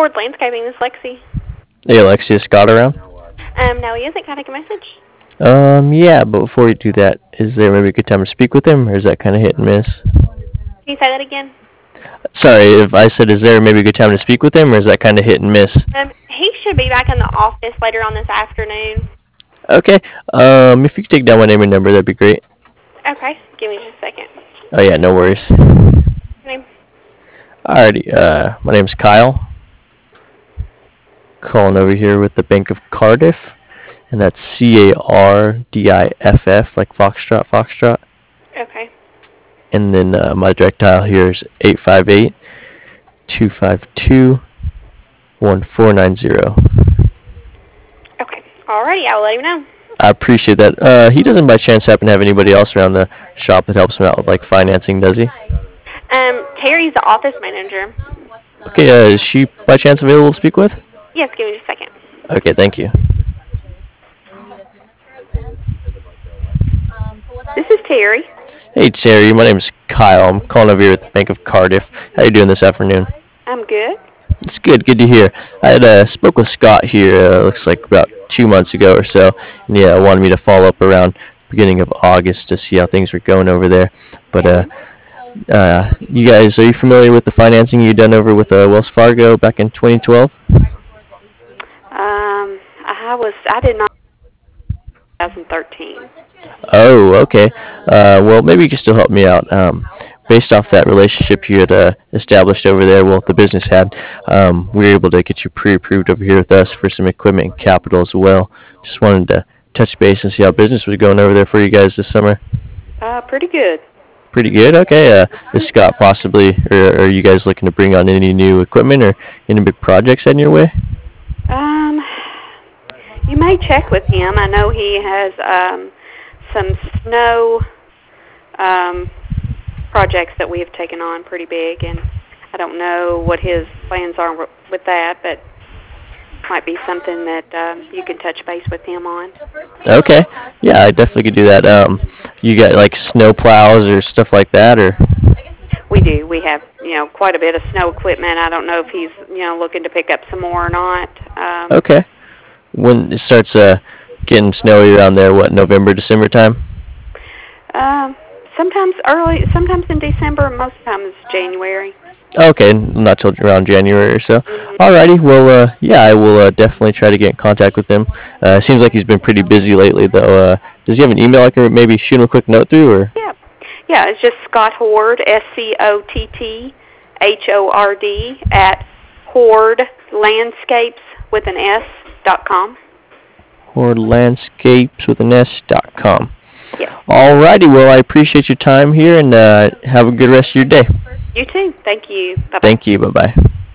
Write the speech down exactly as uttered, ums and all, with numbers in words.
Horde Landscaping. This is Lexi. Hey, Alexia, Scott around? Um, no, he isn't. Can I take a message? Um, yeah, but before you do that, is there maybe a good time to speak with him, or is that kind of hit and miss? Can you say that again? Sorry, if I said, is there maybe a good time to speak with him, or is that kind of hit and miss? Um, he should be back in the office later on this afternoon. Okay, um, if you could take down my name and number, that'd be great. Okay, give me just a second. Oh, yeah, no worries. Name? Alrighty, uh, my name's Kyle. Calling over here with the Bank of Cardiff, and that's C A R D I F F, like Foxtrot, Foxtrot. Okay. And then uh, my direct dial here is eight five eight, two five two, one four nine zero. Okay. Alrighty, I will let him know. I appreciate that. Uh, he doesn't by chance happen to have anybody else around the shop that helps him out with like financing, does he? Um, Terry's the office manager. Okay, uh, is she by chance available to speak with? Yes, give me just a second. Okay, thank you. This is Terry. Hey Terry, my name's Kyle. I'm calling over here at the Bank of Cardiff. How you doing this afternoon? I'm good. It's good, good to hear. I had uh, spoke with Scott here, uh, looks like about two months ago or so, and yeah, wanted me to follow up around beginning of August to see how things were going over there. But uh, uh, you guys, are you familiar with the financing you done over with uh, Wells Fargo back in twenty twelve? Um, I was, I did not twenty thirteen. Oh, okay. Uh, well, maybe you can still help me out. Um, based off that relationship you had uh, established over there, well, the business had, um, we were able to get you pre-approved over here with us for some equipment and capital as well. Just wanted to touch base and see how business was going over there for you guys this summer. Uh, pretty good. Pretty good. Okay. Uh, is Scott possibly, or are you guys looking to bring on any new equipment or any big projects heading your way? Um, you may check with him. I know he has um, some snow um, projects that we have taken on pretty big, and I don't know what his plans are with that, but might be something that uh, you can touch base with him on. Okay. Yeah, I definitely could do that. Um, you got like snow plows or stuff like that, or? We do. We have, you know, quite a bit of snow equipment. I don't know if he's, you know, looking to pick up some more or not. Um, Okay. When it starts uh, getting snowy around there, what, November, December time? Um, sometimes early, sometimes in December, most times January. Okay, not till around January or so. Mm-hmm. Alrighty, well, uh, yeah, I will uh, definitely try to get in contact with him. Uh, seems like he's been pretty busy lately, though. Uh, does he have an email I can maybe shoot him a quick note through, or? Yeah. Yeah, it's just Scott Horde, S C O T T H O R D, at Horde Landscapes with an S dot com. Horde Landscapes with an S dot com. Yes. Alrighty, well, I appreciate your time here, and uh, have a good rest of your day. You too. Thank you. Bye-bye. Thank you. Bye-bye.